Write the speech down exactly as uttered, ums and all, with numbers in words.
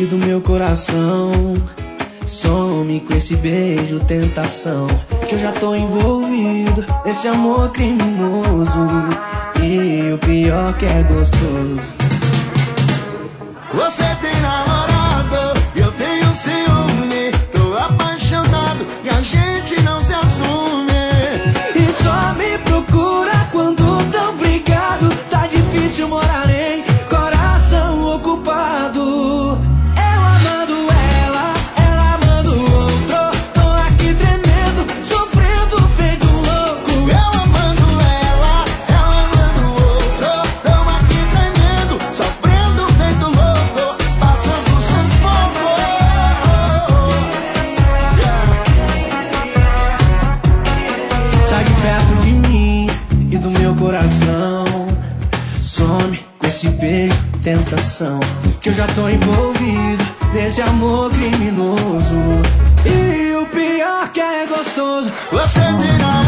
do meu coração. Some com esse beijo, tentação, que eu já tô envolvido nesse amor criminoso. E o pior que é gostoso. Você tem namorado, eu tenho ciúme. Tô apaixonado e a gente não se assume. E só me procura quando tão brigado. Tá difícil morar em coração ocupado. Eu amando ela, ela amando outro. Tô aqui tremendo, sofrendo feito louco. Eu amando ela, ela amando outro. Tamo aqui tremendo, sofrendo feito louco, passando sufoco. Sai de perto de mim e do meu coração. Some com esse beijo, tentação, que eu já tô envolvido nesse amor criminoso. E o pior que é gostoso. Você tem namorado.